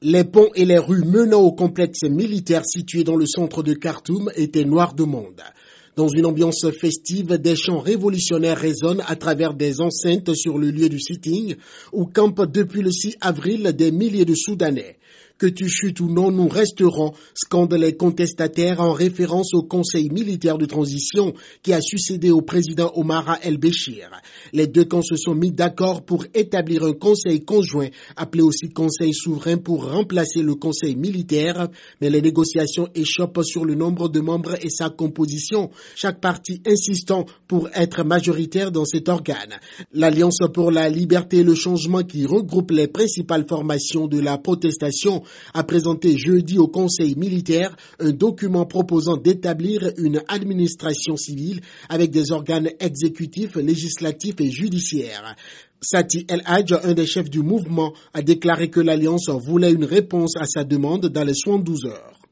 Les ponts et les rues menant au complexe militaire situé dans le centre de Khartoum étaient noirs de monde. Dans une ambiance festive, des chants révolutionnaires résonnent à travers des enceintes sur le lieu du sitting où campent depuis le 6 avril des milliers de Soudanais. Que tu chutes ou non, nous resterons, scandent les contestataires en référence au Conseil militaire de transition qui a succédé au président Omar el-Béchir. Les deux camps se sont mis d'accord pour établir un conseil conjoint, appelé aussi Conseil souverain, pour remplacer le Conseil militaire, mais les négociations échoppent sur le nombre de membres et sa composition, chaque parti insistant pour être majoritaire dans cet organe. L'Alliance pour la liberté et le changement, qui regroupe les principales formations de la protestation, a présenté jeudi au Conseil militaire un document proposant d'établir une administration civile avec des organes exécutifs, législatifs et judiciaires. Sati El Hadj, un des chefs du mouvement, a déclaré que l'Alliance voulait une réponse à sa demande dans les 72 heures.